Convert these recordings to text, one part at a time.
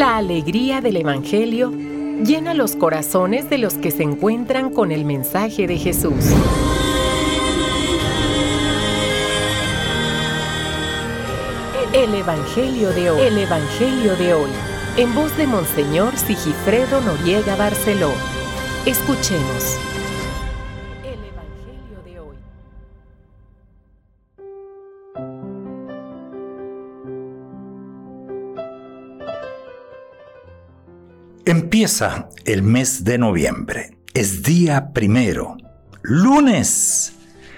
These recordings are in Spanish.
La alegría del Evangelio llena los corazones de los que se encuentran con el mensaje de Jesús. El Evangelio de hoy. El Evangelio de hoy. En voz de Monseñor Sigifredo Noriega Barceló. Escuchemos. El Evangelio de hoy. Empieza el mes de noviembre. Es día 1, lunes,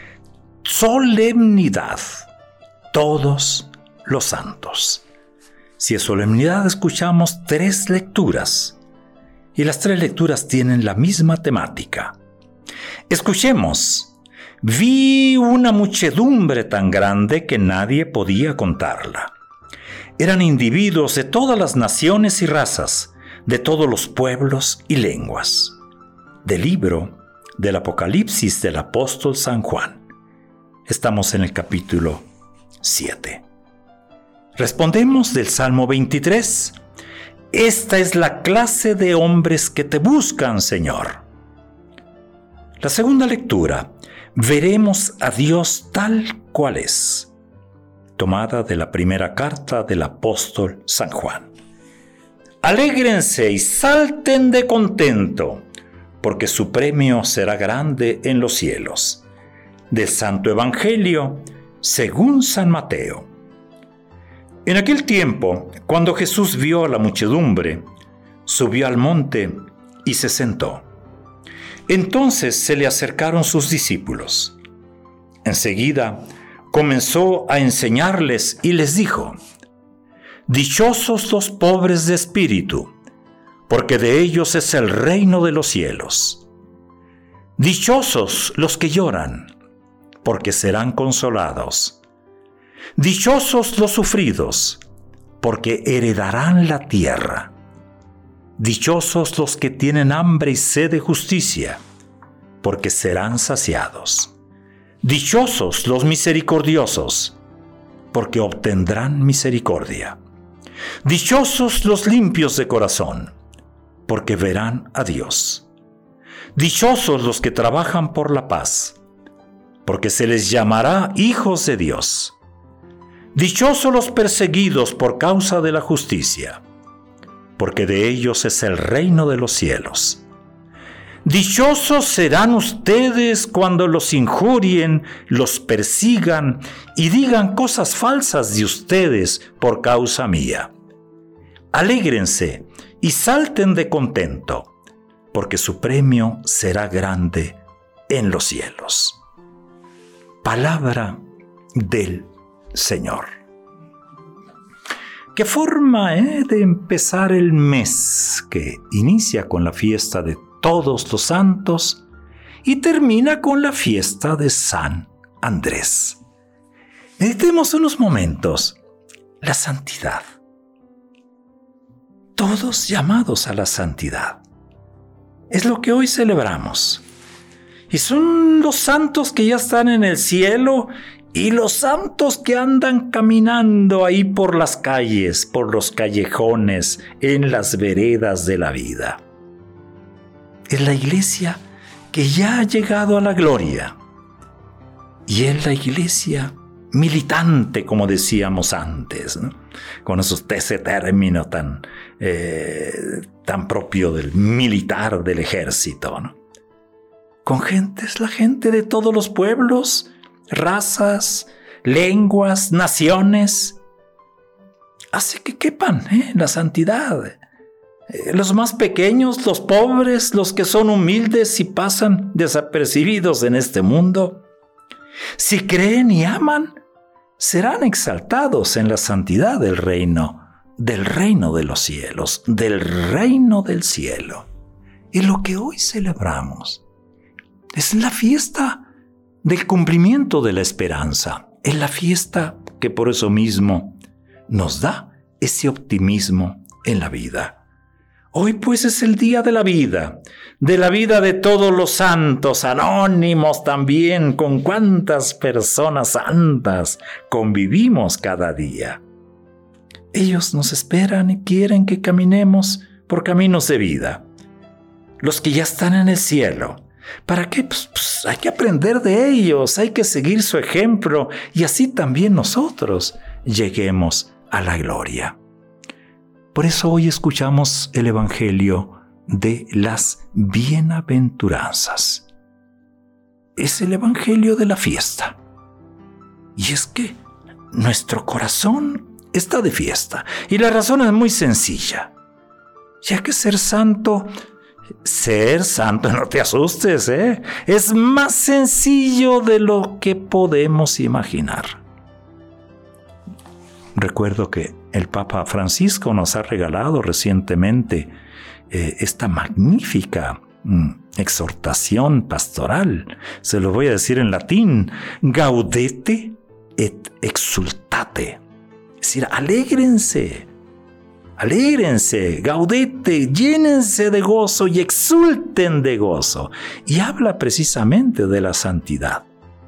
solemnidad, todos los santos. Si es solemnidad, escuchamos 3 lecturas, y las 3 lecturas tienen la misma temática. Escuchemos: vi una muchedumbre tan grande que nadie podía contarla. Eran individuos de todas las naciones y razas, de todos los pueblos y lenguas. Del libro del Apocalipsis del apóstol San Juan. Estamos en el capítulo 7. Respondemos del Salmo 23. Esta es la clase de hombres que te buscan, Señor. La segunda lectura, veremos a Dios tal cual es, tomada de la primera carta del apóstol San Juan. Alégrense y salten de contento, porque su premio será grande en los cielos. Del Santo Evangelio, según San Mateo. En aquel tiempo, cuando Jesús vio a la muchedumbre, subió al monte y se sentó. Entonces se le acercaron sus discípulos. Enseguida comenzó a enseñarles y les dijo: Dichosos los pobres de espíritu, porque de ellos es el reino de los cielos. Dichosos los que lloran, porque serán consolados. Dichosos los sufridos, porque heredarán la tierra. Dichosos los que tienen hambre y sed de justicia, porque serán saciados. Dichosos los misericordiosos, porque obtendrán misericordia. Dichosos los limpios de corazón, porque verán a Dios. Dichosos los que trabajan por la paz, porque se les llamará hijos de Dios. Dichosos los perseguidos por causa de la justicia, porque de ellos es el reino de los cielos. Dichosos serán ustedes cuando los injurien, los persigan y digan cosas falsas de ustedes por causa mía. Alégrense y salten de contento, porque su premio será grande en los cielos. Palabra del Señor. ¿Qué forma de empezar el mes que inicia con la fiesta de Todos los Santos y termina con la fiesta de San Andrés? Meditemos unos momentos la santidad. Todos llamados a la santidad. Es lo que hoy celebramos. Y son los santos que ya están en el cielo y los santos que andan caminando ahí por las calles, por los callejones, en las veredas de la vida. Es la iglesia que ya ha llegado a la gloria. Y es la iglesia militante, como decíamos antes, ¿no? Con ese término tan propio del militar, del ejército, ¿no? Con gente, es la gente de todos los pueblos, razas, lenguas, naciones. Hace que quepan la santidad. Los más pequeños, los pobres, los que son humildes y pasan desapercibidos en este mundo, si creen y aman, serán exaltados en la santidad del reino de los cielos, del reino del cielo. Y lo que hoy celebramos es la fiesta del cumplimiento de la esperanza. Es la fiesta que por eso mismo nos da ese optimismo en la vida. Hoy pues es el día de la vida de todos los santos, anónimos también, con cuántas personas santas convivimos cada día. Ellos nos esperan y quieren que caminemos por caminos de vida. Los que ya están en el cielo. ¿Para qué? Pues hay que aprender de ellos, hay que seguir su ejemplo y así también nosotros lleguemos a la gloria. Por eso hoy escuchamos el Evangelio de las bienaventuranzas. Es el Evangelio de la fiesta. Y es que nuestro corazón está de fiesta. Y la razón es muy sencilla. Ya que ser santo, no te asustes, es más sencillo de lo que podemos imaginar. Recuerdo que el Papa Francisco nos ha regalado recientemente esta magnífica exhortación pastoral. Se lo voy a decir en latín: gaudete et exultate. Es decir, alégrense, gaudete, llénense de gozo y exulten de gozo. Y habla precisamente de la santidad.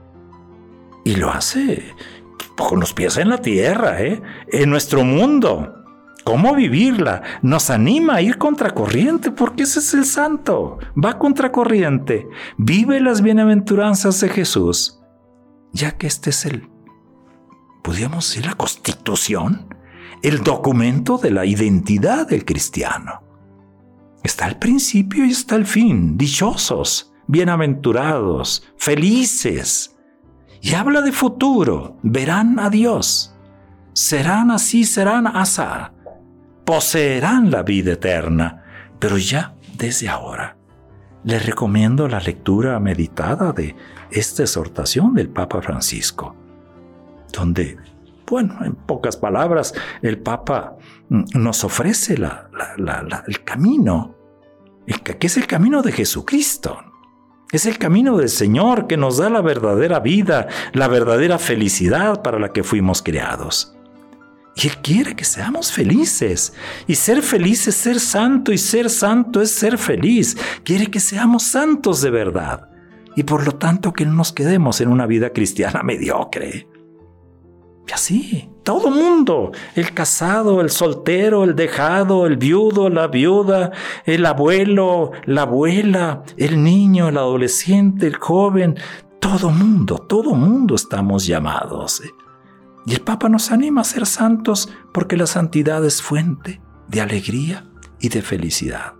Y lo hace con los pies en la tierra, en nuestro mundo. ¿Cómo vivirla? Nos anima a ir contracorriente, porque ese es el santo. Va contracorriente. Vive las bienaventuranzas de Jesús. Ya que este es podríamos decir, la constitución, el documento de la identidad del cristiano. Está el principio y está el fin. Dichosos, bienaventurados, felices. Y habla de futuro. Verán a Dios. Serán así, serán asá. Poseerán la vida eterna. Pero ya desde ahora. Les recomiendo la lectura meditada de esta exhortación del Papa Francisco, donde, en pocas palabras, el Papa nos ofrece el camino, que es el camino de Jesucristo. Es el camino del Señor que nos da la verdadera vida, la verdadera felicidad para la que fuimos creados. Y Él quiere que seamos felices. Y ser feliz es ser santo, y ser santo es ser feliz. Quiere que seamos santos de verdad. Y por lo tanto que no nos quedemos en una vida cristiana mediocre. Y así, todo mundo, el casado, el soltero, el dejado, el viudo, la viuda, el abuelo, la abuela, el niño, el adolescente, el joven, todo mundo estamos llamados. Y el Papa nos anima a ser santos porque la santidad es fuente de alegría y de felicidad.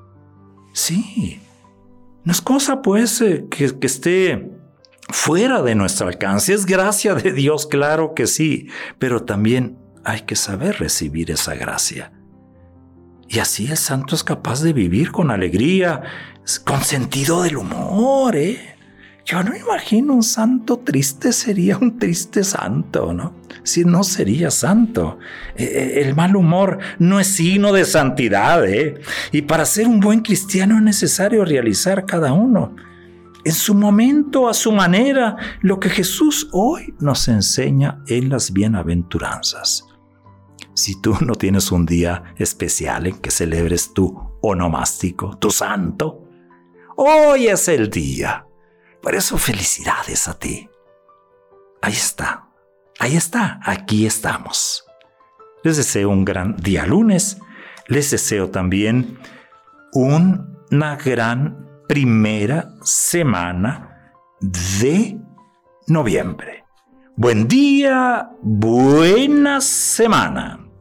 Sí, no es cosa pues que esté fuera de nuestro alcance. Es gracia de Dios, claro que sí, pero también hay que saber recibir esa gracia. Y así el santo es capaz de vivir con alegría, con sentido del humor, Yo no imagino un santo triste, sería un triste santo, ¿no? Si no sería santo. El mal humor no es signo de santidad, Y para ser un buen cristiano es necesario realizar cada uno, en su momento, a su manera, lo que Jesús hoy nos enseña en las bienaventuranzas. Si tú no tienes un día especial en que celebres tu onomástico, tu santo, hoy es el día. Por eso felicidades a ti. Ahí está, aquí estamos. Les deseo un gran día lunes. Les deseo también una gran primera semana de noviembre. Buen día, buena semana.